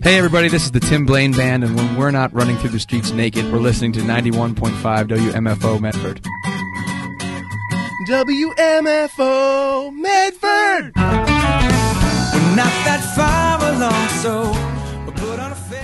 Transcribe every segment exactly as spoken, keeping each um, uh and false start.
Hey everybody, this is the Tim Blaine Band, and when we're not running through the streets naked, we're listening to ninety-one point five W M F O Medford. W M F O Medford! We're not that far along, so we'll put on a face.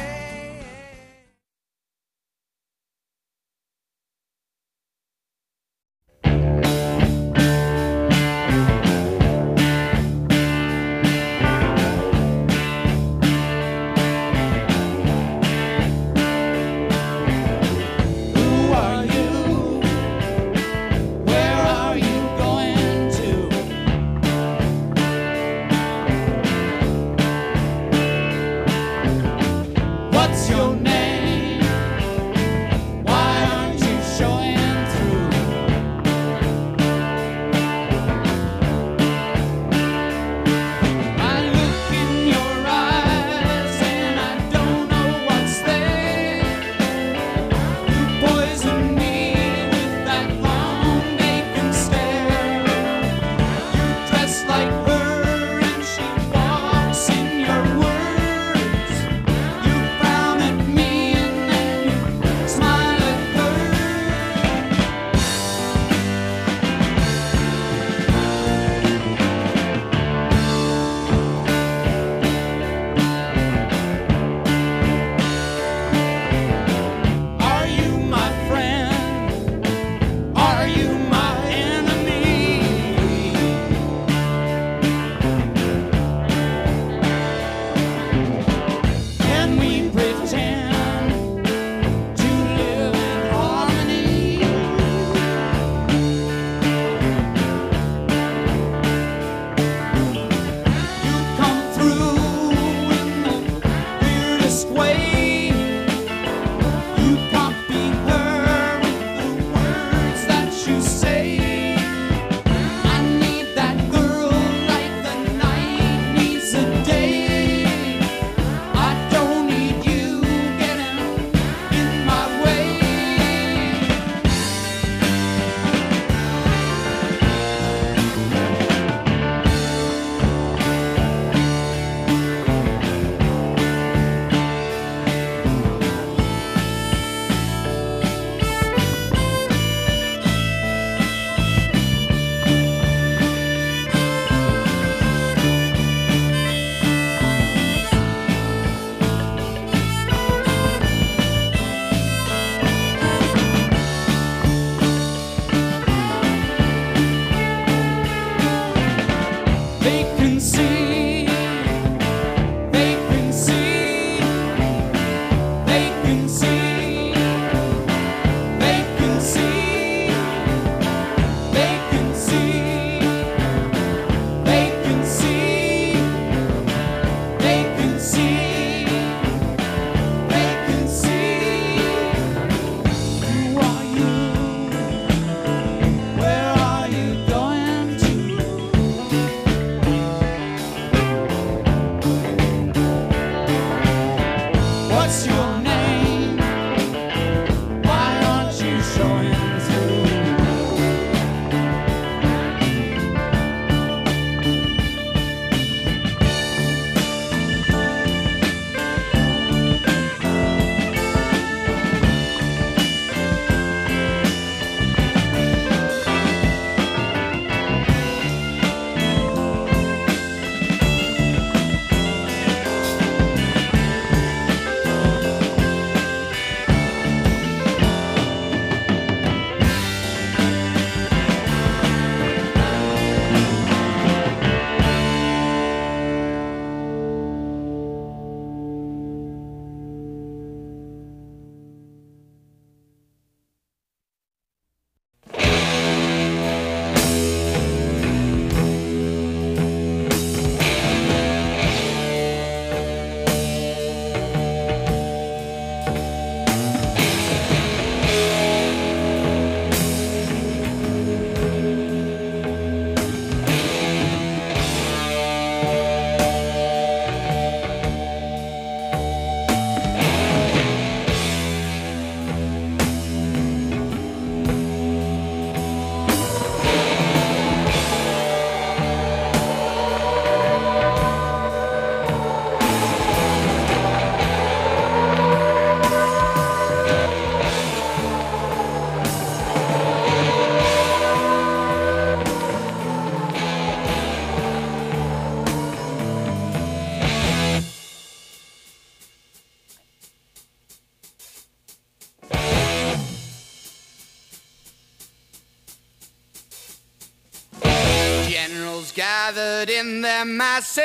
devils gathered in their masses,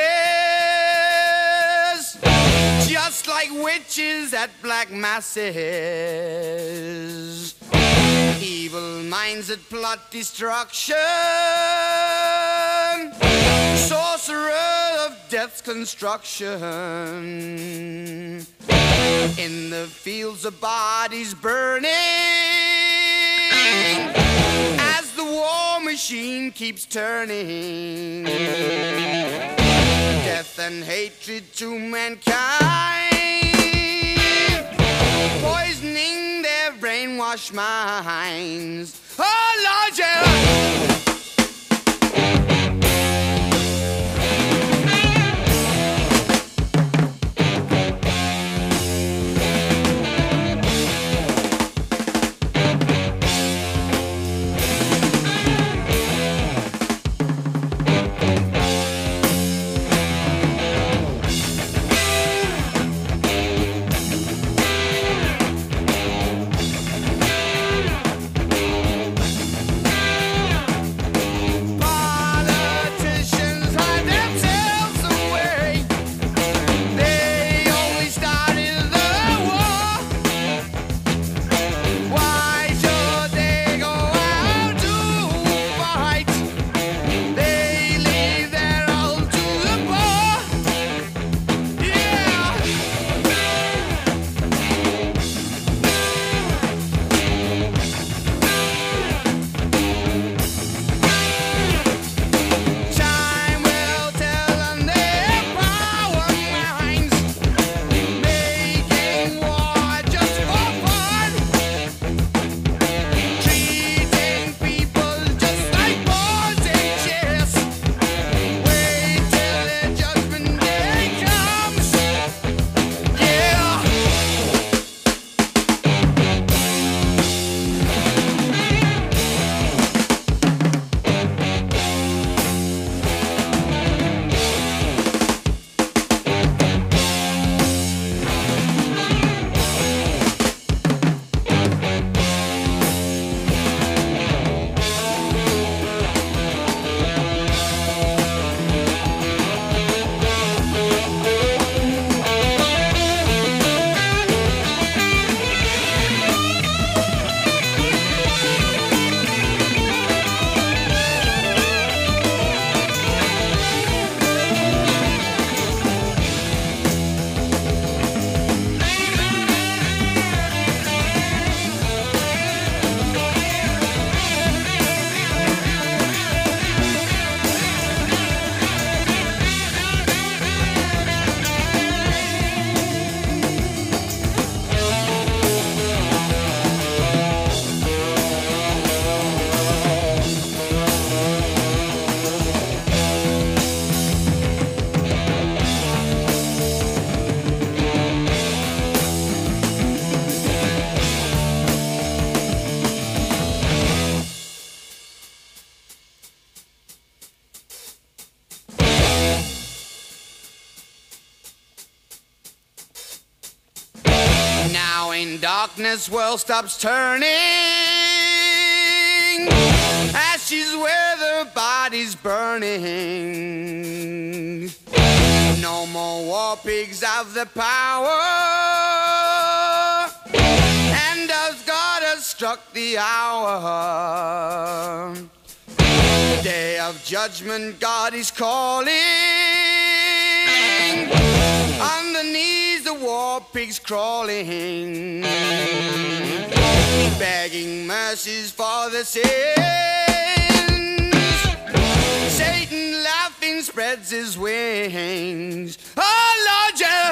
just like witches at black masses. Evil minds that plot destruction, sorcerer of death's construction. In the fields of bodies burning, as the war machine keeps turning. Death and hatred to mankind, poisoning their brainwashed minds. Oh Lord, yeah. Darkness world stops turning, ashes where the body's burning. No more war pigs have the power, and as God has struck the hour, day of judgment God is calling. On the knees the war pigs crawling, begging mercies for the sins. Satan laughing spreads his wings. Oh Lord, yeah.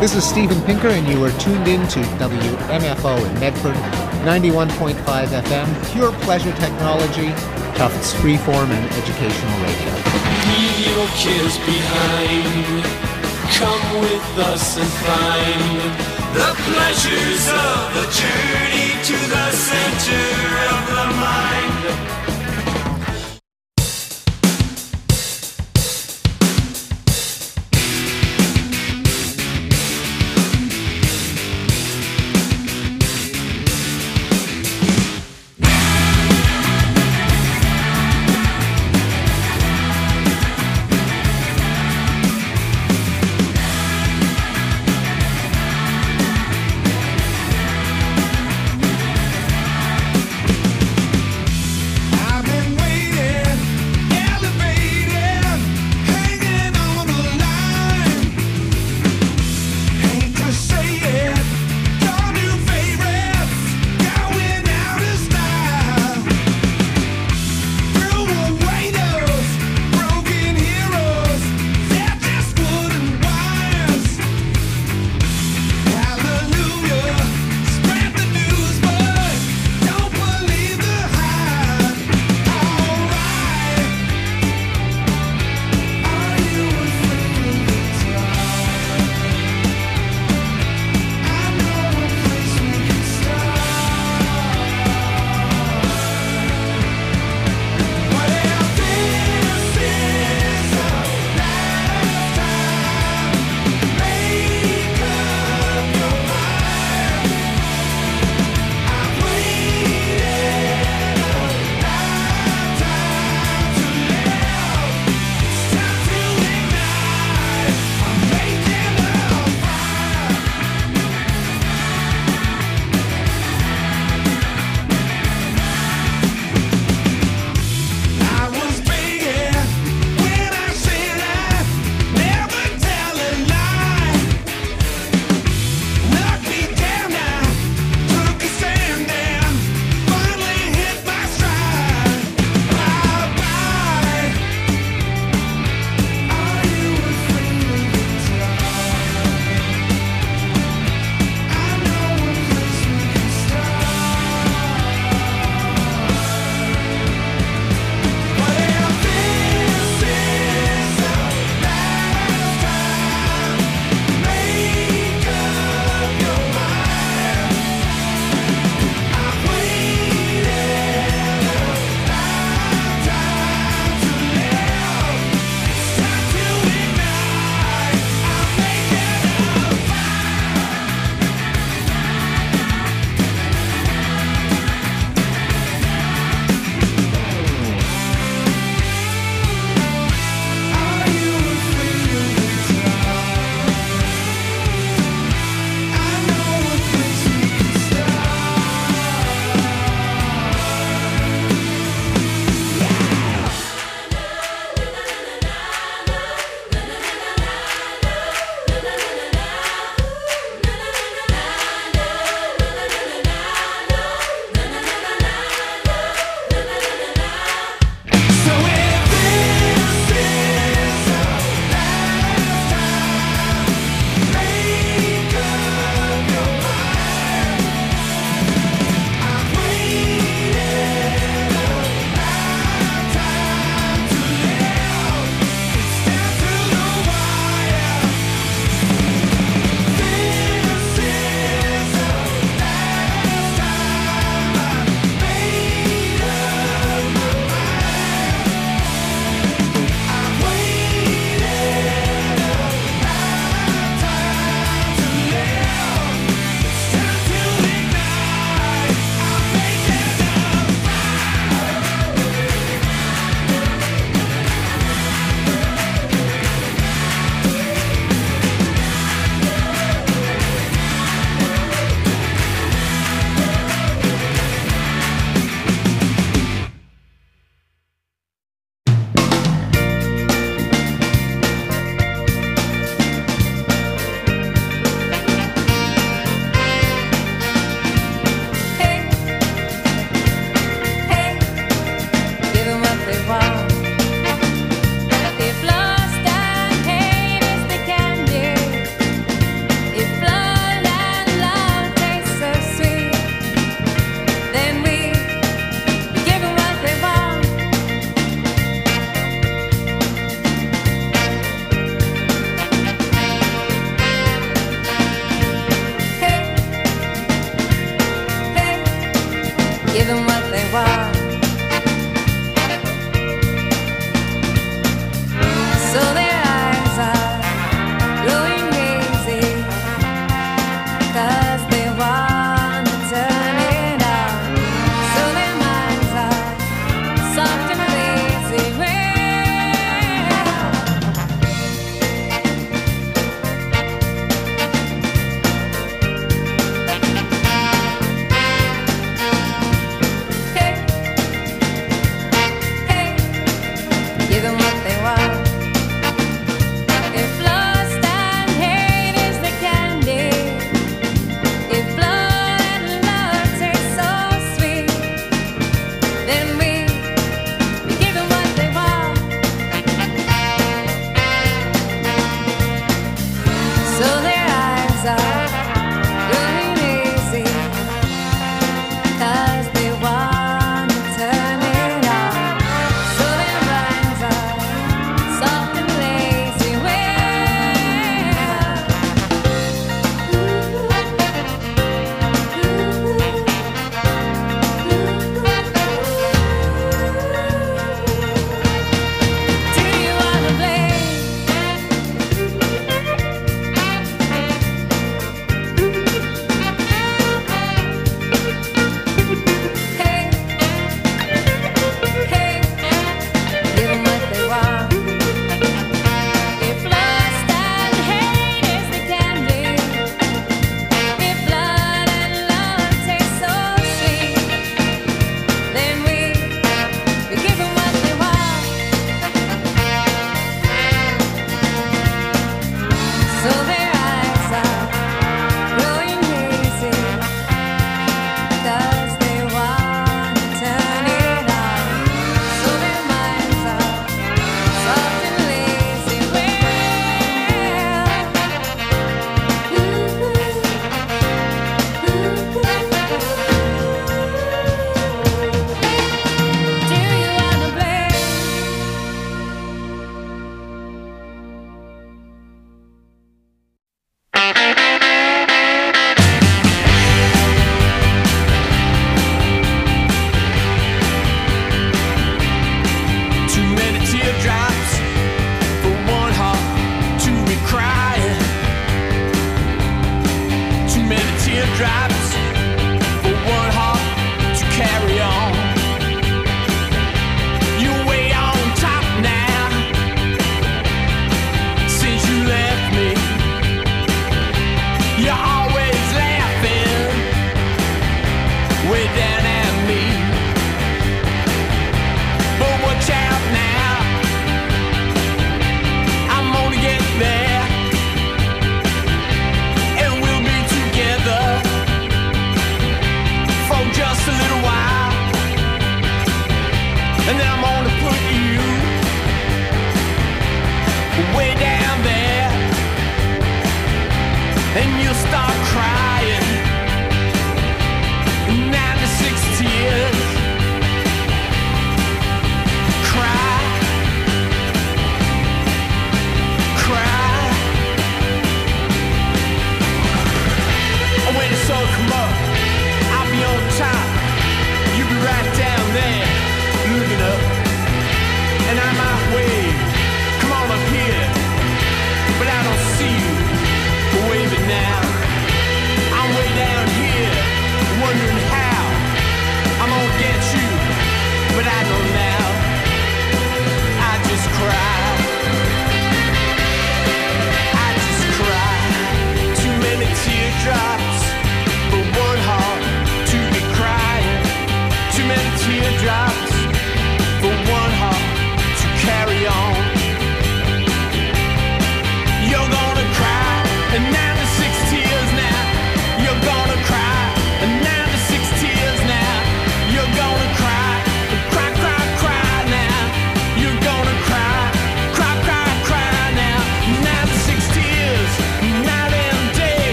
This is Steven Pinker, and you are tuned in to W M F O in Medford, ninety-one point five F M, pure pleasure technology, Tufts freeform and educational radio. Leave your cares behind. Come with us and find the pleasures of the journey to the center of the mind.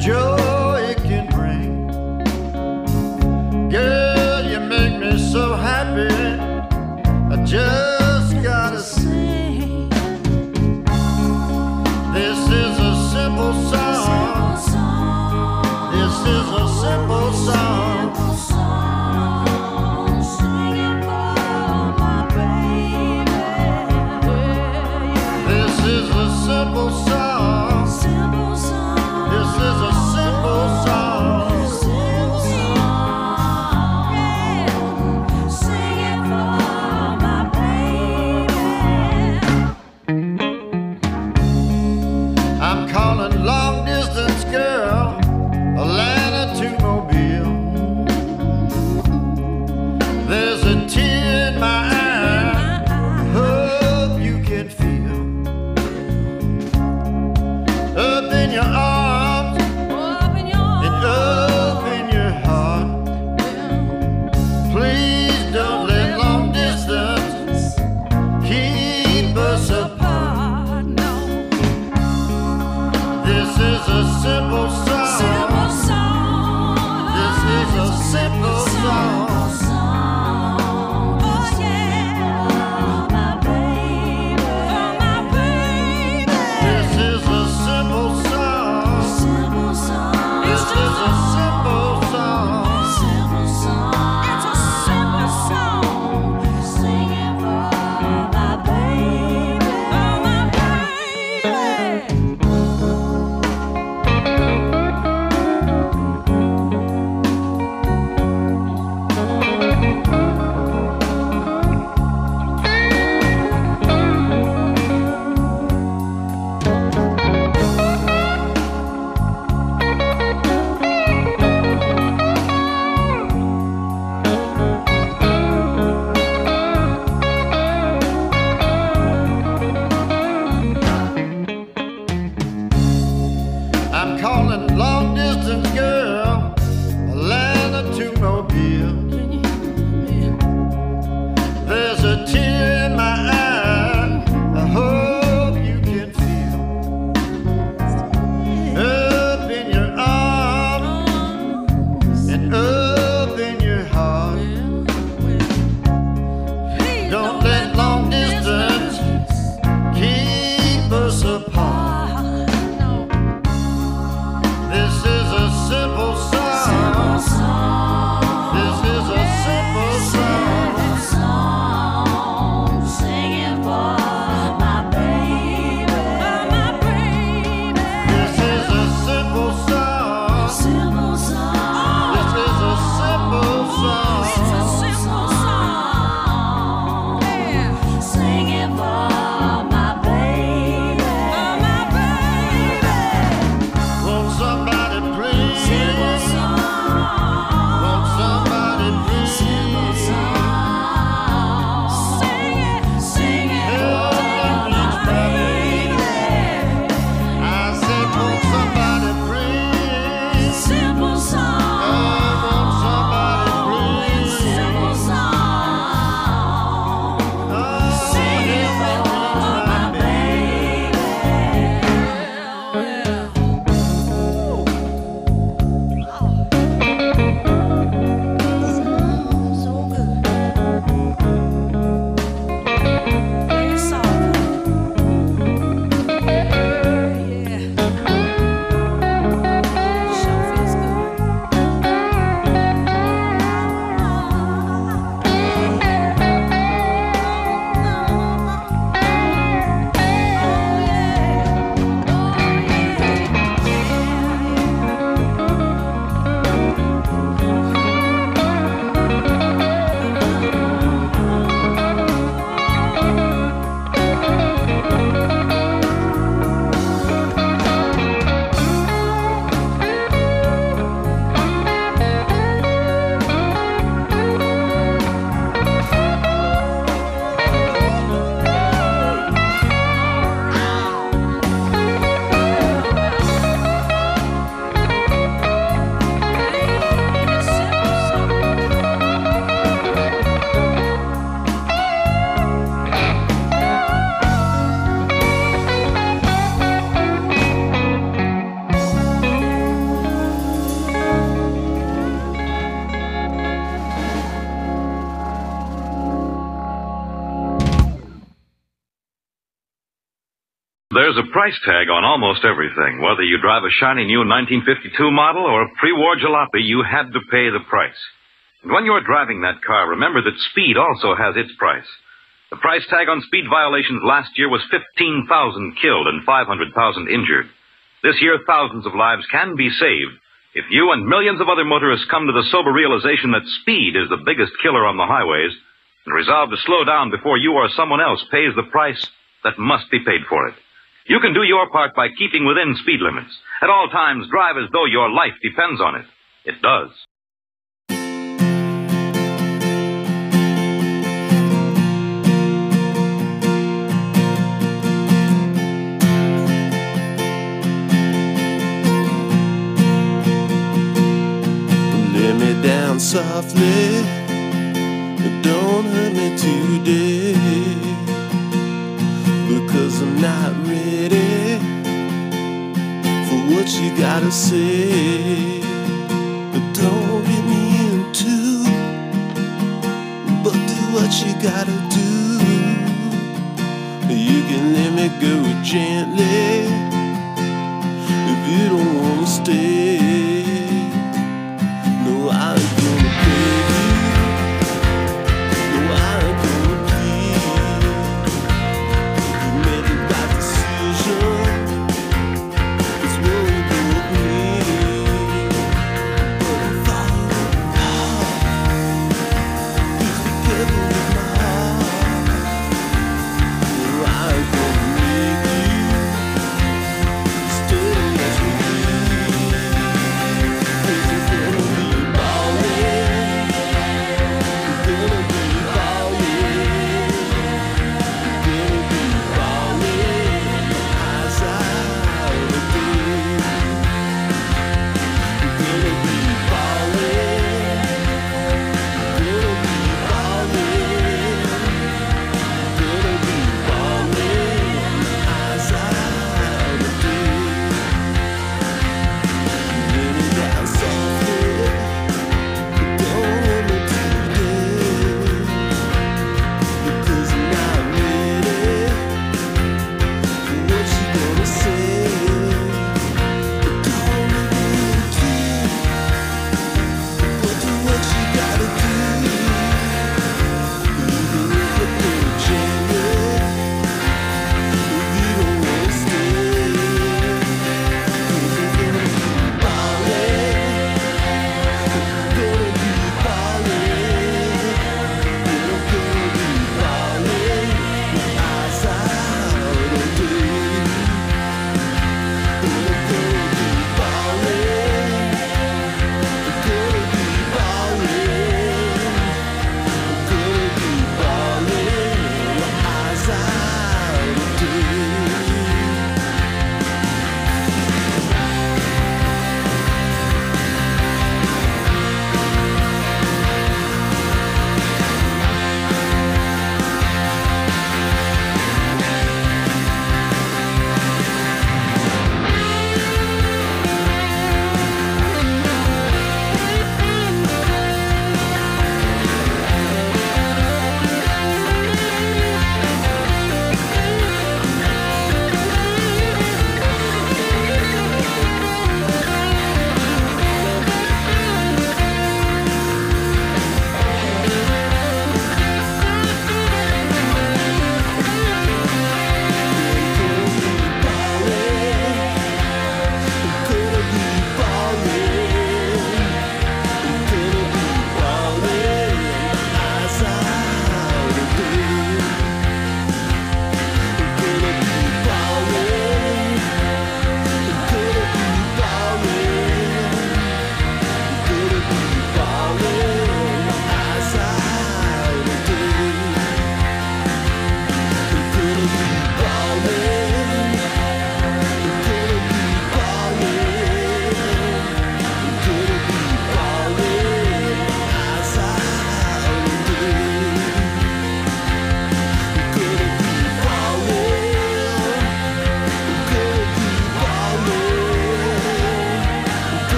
joy it can bring. Girl, you make me so happy, I just gotta sing. This is a simple song. This is a simple song. Simple song. Simple song. This is a simple song. Simple song. Yeah. Sing it for my baby. I'm calling long distance, girl, Atlanta to Mobile. There's a tear in my eye, hope you can feel. Up in your arms, open your and open your heart. Please don't let long distance keep us apart. No. This is a simple song. Simple song. This is a simple song. There's a price tag on almost everything. Whether you drive a shiny new nineteen fifty-two model or a pre-war jalopy, you had to pay the price. And when you're driving that car, remember that speed also has its price. The price tag on speed violations last year was fifteen thousand killed and five hundred thousand injured. This year, thousands of lives can be saved if you and millions of other motorists come to the sober realization that speed is the biggest killer on the highways and resolve to slow down before you or someone else pays the price that must be paid for it. You can do your part by keeping within speed limits. At all times, drive as though your life depends on it. It does. Lay me down softly, don't hurt me today, because I'm not ready for what you gotta say. But don't get me into, but do what you gotta do. You can let me go gently if you don't wanna stay. No, I ain't gonna beg you. No, I ain't gonna plead. You made the right decision. It's what we both need. But I'm falling apart. Please be careful with my heart. No, I ain't gonna make you.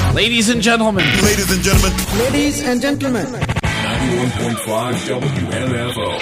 Ladies and gentlemen. Ladies and gentlemen. Ladies and gentlemen. ninety-one point five W M F O.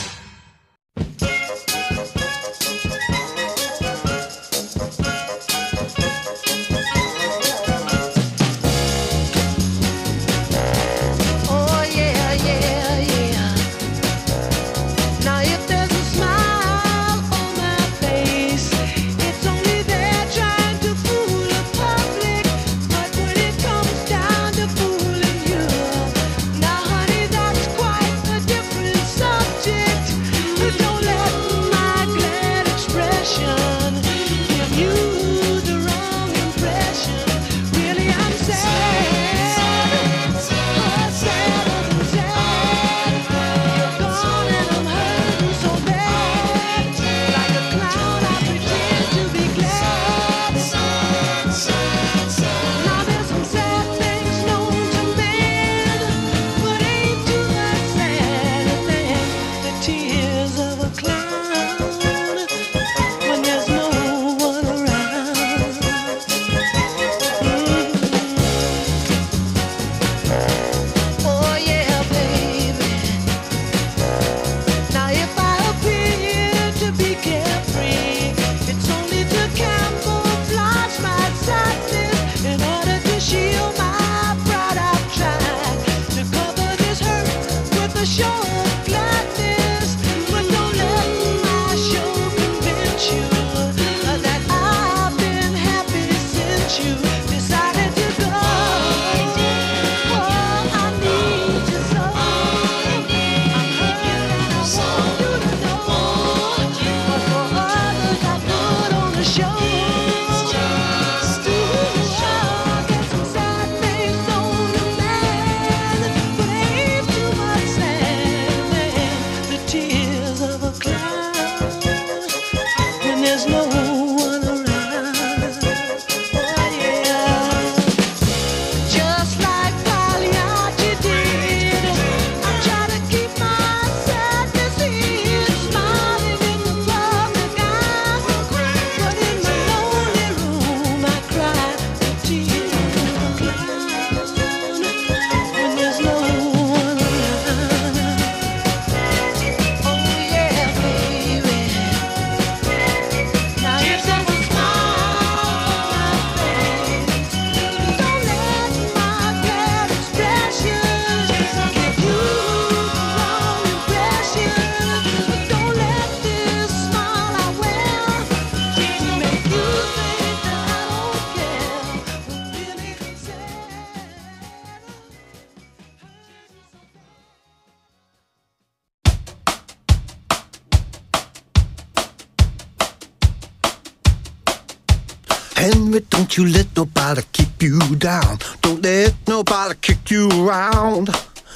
Henry, don't you let nobody keep you down. Don't let nobody kick you around.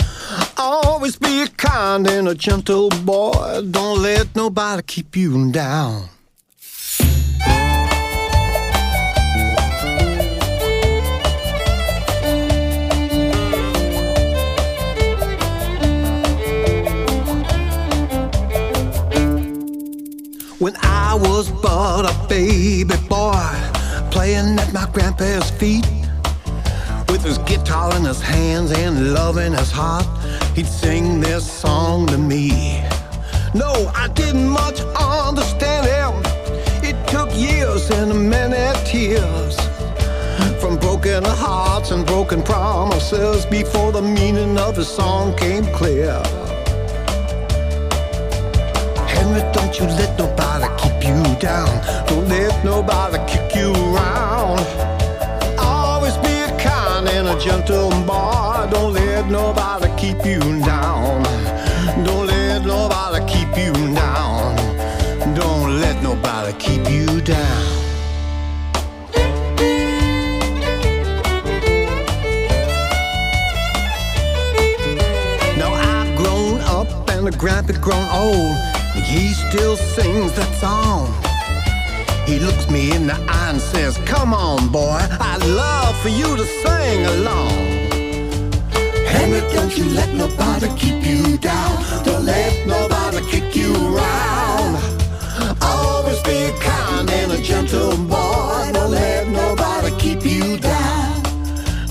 Always be a kind and a gentle boy. Don't let nobody keep you down. When I was but a baby boy, playing at my grandpa's feet, with his guitar in his hands and love in his heart, he'd sing this song to me. No, I didn't much understand him. It took years and many tears, from broken hearts and broken promises, before the meaning of his song came clear. Henry, don't you let nobody keep you down. Don't let nobody kick you around. Always be a kind and a gentle boy. Don't let nobody keep you down. Don't let nobody keep you down. Don't let nobody keep you down. Now I've grown up and the grandpa's grown old. He still sings that song. He looks me in the eye and says, come on, boy, I'd love for you to sing along. Henry, don't you let nobody keep you down. Don't let nobody kick you around. Always be kind and a gentle boy. Don't let nobody keep you down.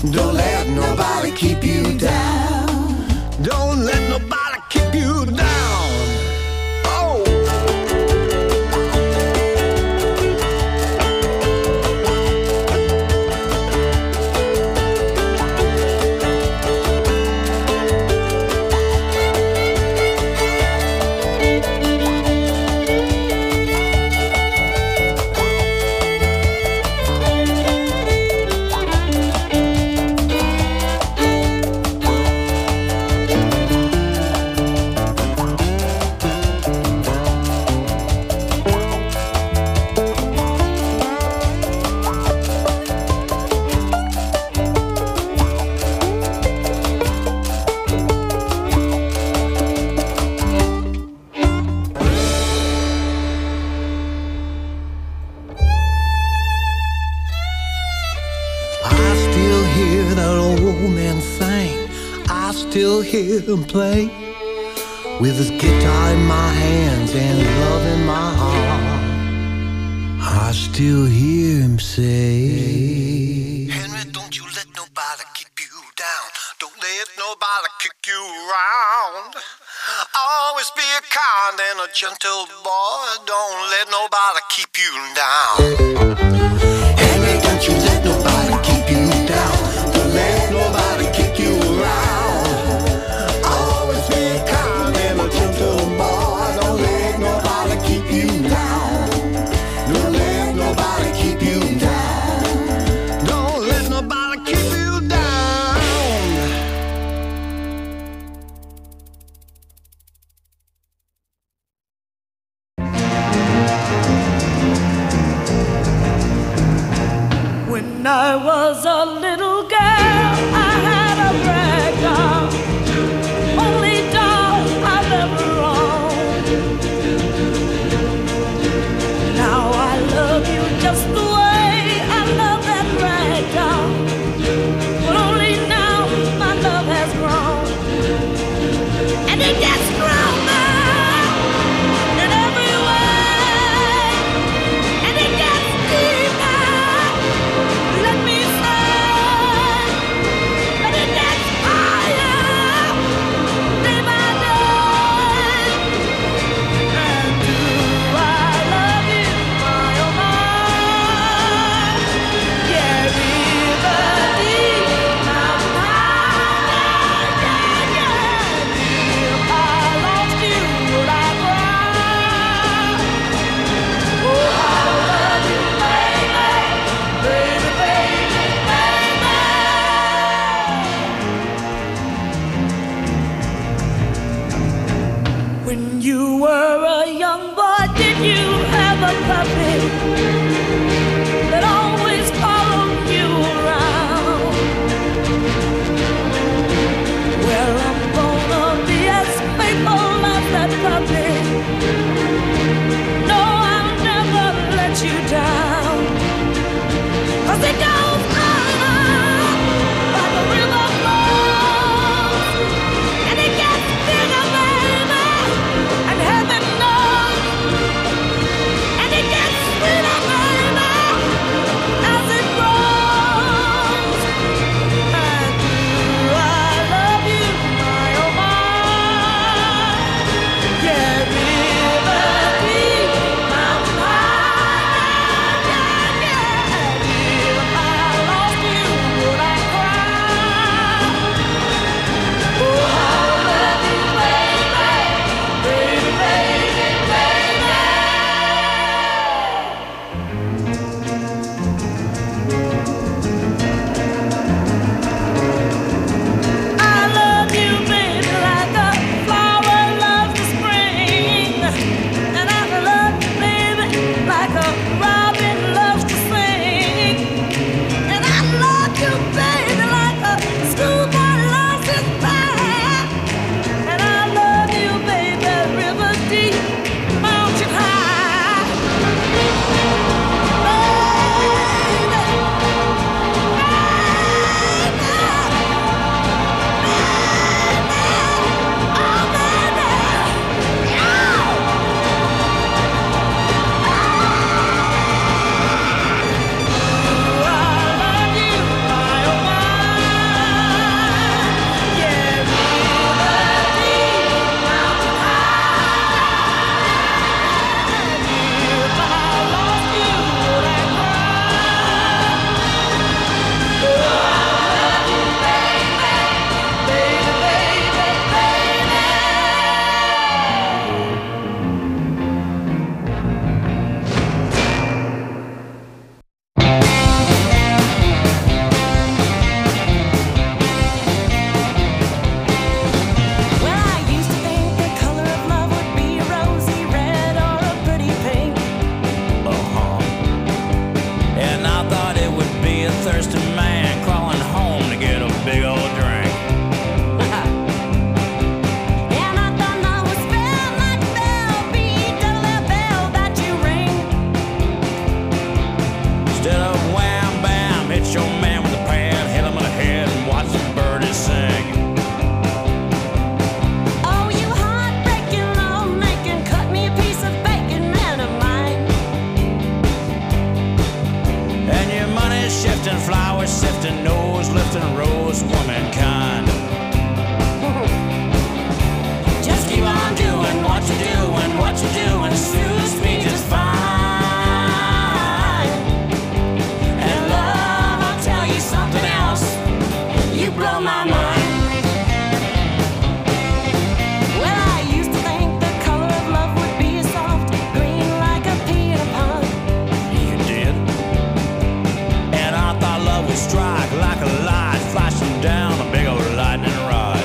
old man sang, I still hear him play. With his guitar in my hands and love in my heart, I still hear him say, Henry, don't you let nobody keep you down. Don't let nobody kick you around. Always be a kind and a gentle boy. Don't let nobody keep you down. Henry, don't you let nobody keep you down. Don't let nobody kick you around. Always be a kind and a gentle boy. Don't let nobody keep you down. Don't let nobody keep you down. Don't let nobody keep you down. When I was a little girl, I had a rag doll, only doll I've ever owned. Now I love you just the way I love that rag doll, but only now my love has grown, and it gets stronger in every way, and it gets deeper. Let me say, but it gets higher day by day. And do I love you, my oh my? Yeah, river deep, mountain high, yeah, yeah, yeah. If I lost you, would I cry? Oh, I love you, baby, baby, baby, baby. When you were a young boy, did you have a puppy that always followed you around? Well, I'm gonna be as faithful as that puppy. No, I'll never let you down. 'Cause it goes on like a river flows, and it gets bigger, baby, and heaven knows, and it gets sweeter, baby, as it grows. And do I love you, my oh my? Yeah, river deep, mountain high, yeah, yeah, yeah. If I lost you, would I cry? Oh, I love you, baby, baby, baby, baby. I love you, baby, like a flower loves the spring, and I love you, baby, like a robin loves to sing, and I love you, baby, like a schoolboy loves his band, and I love you, baby, river deep, mountain high, Well, I used to think the color of love would be a rosy red or a pretty pink. Uh-huh. And I thought it would be a thirsty man crawling home to get a big old drink. And I thought love was spelled like bell, B double L bell that you ring. Instead of wham bam, hit your man with a pad, hit him in the head and watch him burn. tasting flowers, sifting nose, lifting rose, womankind. Just keep on doing what you do and what you do and suits me just fine. And love, I'll tell you something else. You blow my mind. Well, I used to think the color of love would be soft green like a peanut pond. You did? And I thought love would strike like a light flashing down a big old lightning rod.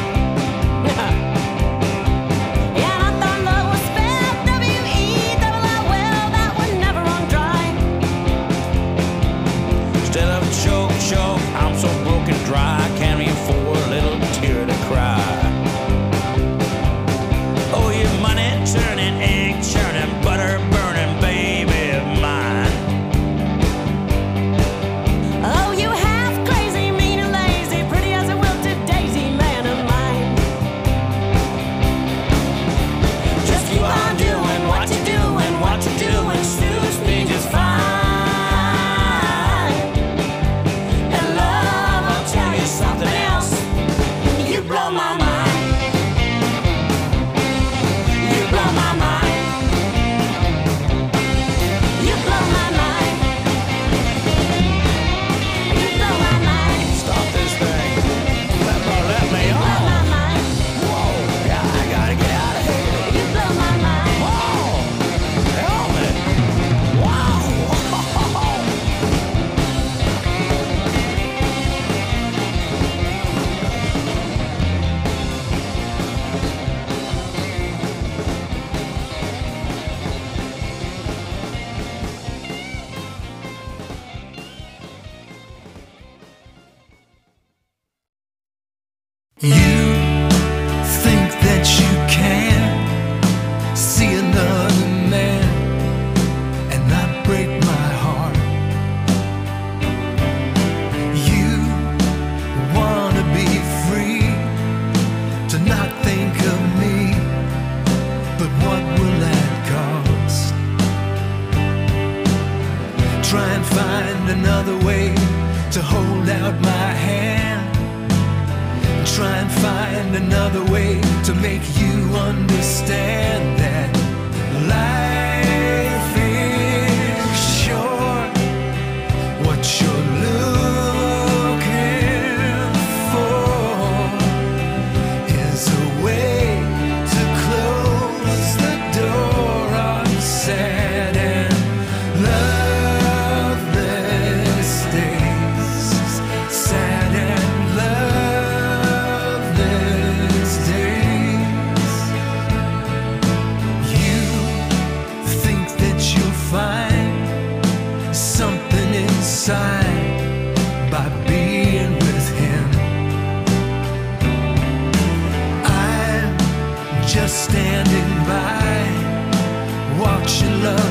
Choke, choke, I'm so broken dry, I can't even afford a little tear to cry. Oh, you money turning, egg churning, butter burning, baby of mine. Oh, you half crazy, mean and lazy, pretty as a wilted daisy, man of mine. Just keep on doing what you do and what you do and suits me just fine. Something else, you blow my mind. You blow my mind. You blow my mind. You blow my mind. Stop this thing. Let me, let me on. You blow my mind. Whoa, yeah, I gotta get out of here. You blow my mind. Whoa, help me. Wow. You think that you can see another man and not break my heart. You wanna be free to not think of me, but what will that cost? Try and find another way to hold out my hand. Try and find another way to make you understand that life is short. What you're looking for is a way to close the door on sad and loveless days. Sad and loveless days. You think that you'll find something inside by being with him. I'm just standing by, watching love